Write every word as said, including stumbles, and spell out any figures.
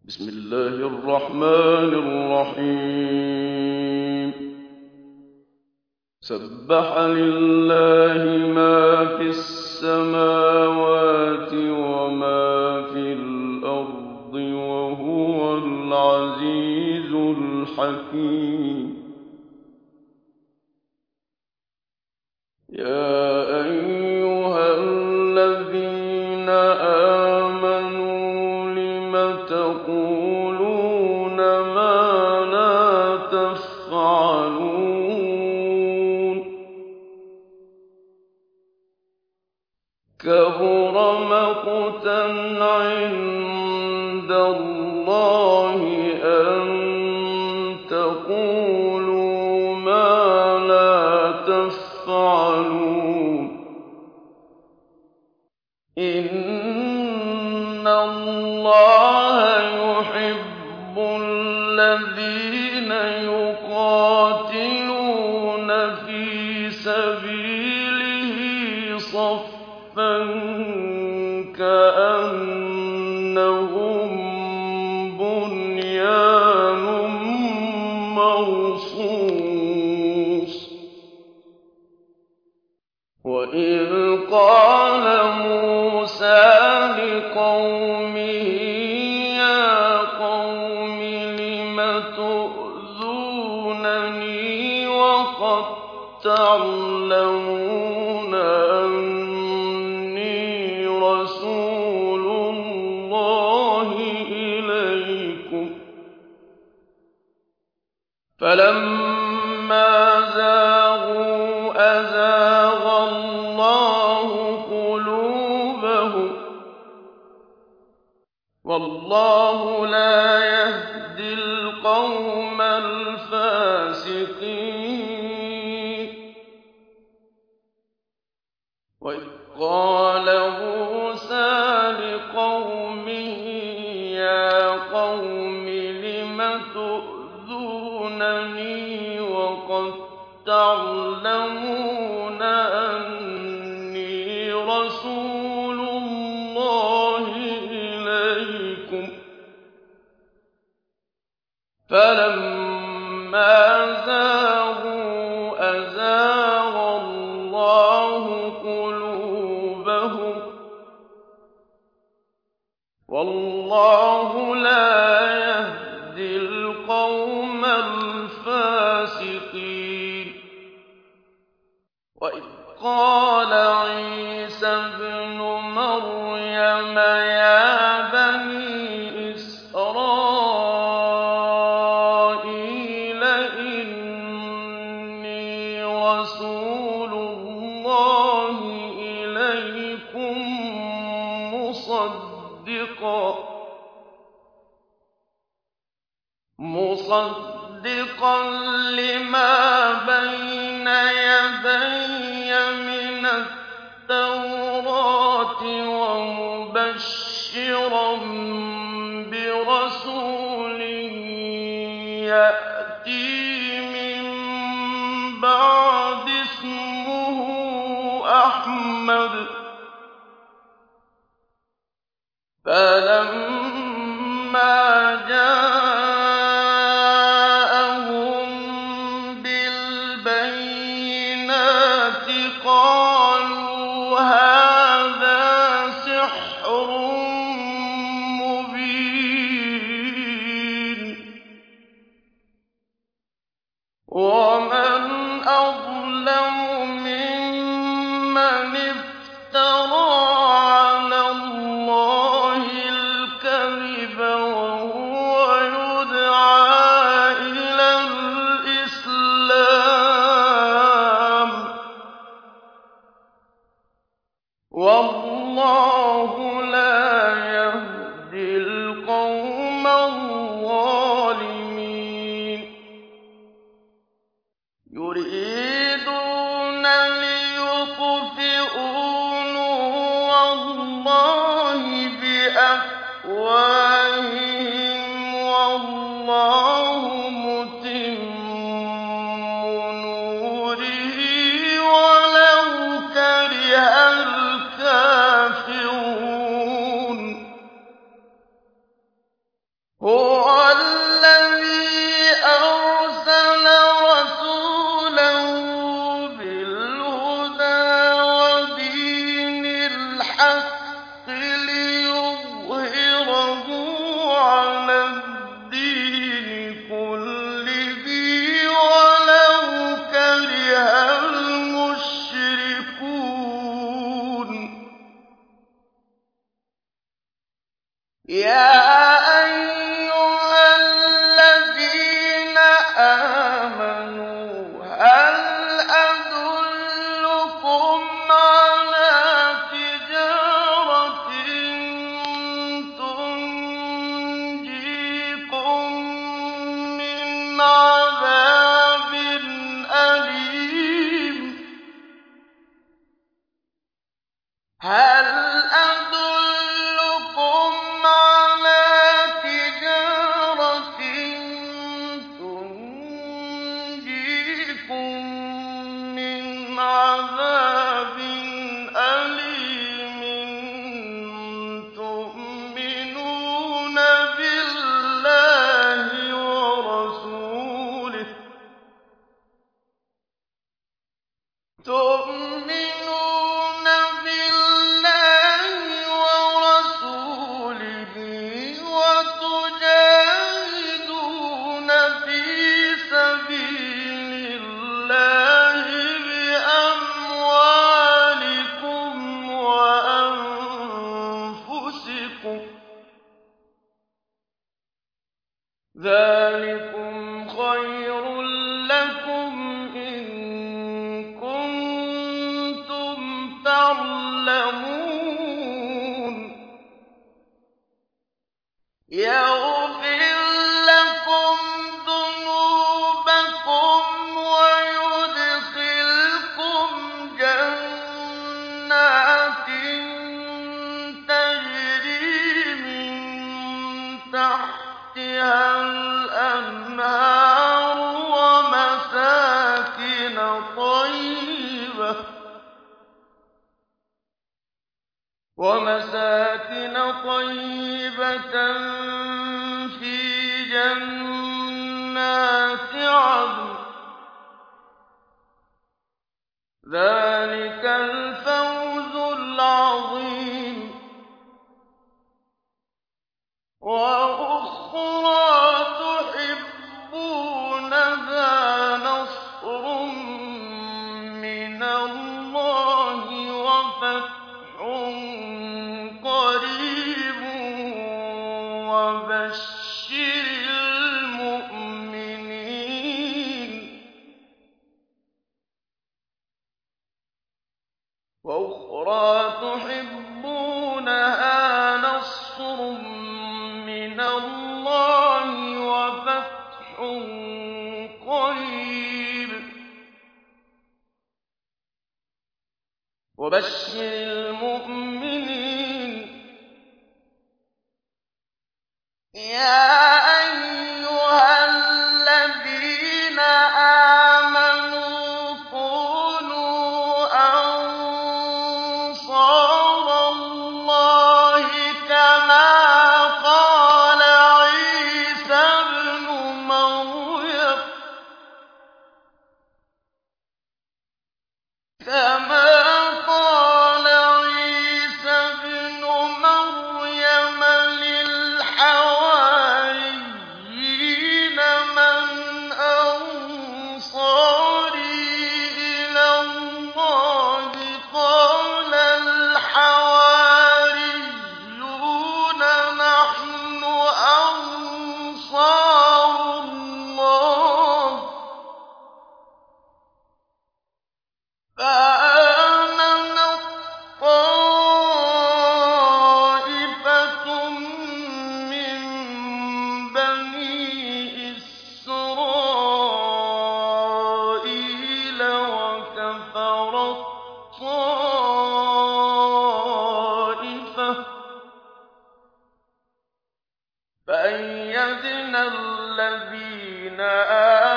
بسم الله الرحمن الرحيم سبح لله ما في السماوات وما في الأرض وهو العزيز الحكيم يا أيها الذين آمنوا لم تقولون ما لا تفعلون كبر مقتا عند الله أن تقولوا ما لا تفعلون إن الله يحب الذين يقاتلون في سبيله صفا كأنهم بنيان مرصوص وإذ قال موسى لقومه يا قوم لم تؤذونني وقد تعلمون أني رسول الله إليكم فلما زاغوا أزاغ الله قلوبهم والله لا يهدي القوم الفاسقين وإذ قال موسى لقومه يا قوم لم تؤذونني وقد تعلمون أني رسول الله إليكم فلما زاغوا أزاغ الله قلوبهم والله لا يهدي القوم الفاسقين وإذ قال عيسى ابن مريم يا بني إسرائيل إني رسول الله إليكم مصدقا مصدقا لما بين يدي من التوراة ومبشرا برسول يأتي من بعد اسمه أحمد فلما جاءهم بالبينات قالوا هذا سحر مبين ومن أظلم ممن افترى على الله الكذب وهو يدعى إلى الإسلام والله لا يهدي القوم الظالمين يريدون ليطفئوا نور الله بأفواههم والله متم نوره ولو كره الكافرون هُوَ الَّذِي أَرْسَلَ رَسُولَهُ بِالْهُدَىٰ وَدِينِ الْحَقِّ لِيُظْهِرَهُ عَلَى الدِّينِ كُلِّهِ وَلَوْ كَرِهَ الْمُشْرِكُونَ يَا أَيُّهَا الَّذِينَ آمَنُوا هَلْ أَدُلُّكُمْ عَلَىٰ تِجَارَةٍ تُنجِيكُم مِّنْ عَذَابٍ أَلِيمٍ هَلْ أَدُلُّكُمْ عَلَىٰ تِجَارَةٍ تُنجِيكُم مِّنْ عَذَابٍ أَلِيمٍ تُؤْمِنُونَ بِاللَّهِ وَرَسُولِهِ تُؤْمِنُونَ بِاللَّهِ وَرَسُولِهِ وَتُجَاهِدُونَ فِي سَبِيلِ اللَّهِ بِأَمْوَالِكُمْ وَأَنفُسِكُمْ ۚ ذَٰلِكُمْ خَيْرٌ لَّكُمْ إِن كُنتُمْ تَعْلَمُونَ يَغْفِرْ لَكُمْ ذُنُوبَكُمْ وَيُدْخِلْكُمْ جَنَّاتٍ تَجْرِي مِن تَحْتِهَا الْأَنْهَارُ وَمَسَاكِنَ طَيِّبَةً وَمَسَاكِنَ طَيِّبَةً فِي جَنَّاتِ عَدْنٍ ۚ ذَٰلِكَ الْفَوْزُ الْعَظِيمُ وَأُخْرَىٰ تُحِبُّونَهَا نَصْرٌ مِّنَ اللَّهِ وَفَتْحٌ قَرِيبٌ وَبَشِّرِ الْمُؤْمِنِينَ وَأُخْرَىٰ تُحِبُّونَهَا نَصْرٌ مِّنَ اللَّهِ وَفَتْحٌ قَرِيبٌ وَبَشِّرِ الْمُؤْمِنِينَ يَا أَيُّهَا الَّذِينَ آمَنُوا كُونُوا أَنصَارَ اللَّهِ كَمَا قَالَ عِيسَى ابْنُ مَرْيَمَ كَمَا قَالَ عِيسَى ابْنُ مَرْيَمَ لِلْحَوَارِيِّينَ مَنْ أَنصَارِي إِلَى اللَّهِ ۖ قَالَ الْحَوَارِيُّونَ نَحْنُ أَنصَارُ اللَّهِ ۖ فَآمَنَت طَّائِفَةٌ مِّن بَنِي إِسْرَائِيلَ وَكَفَرَت طَّائِفَةٌ ۖ فَأَيَّدْنَا الَّذِينَ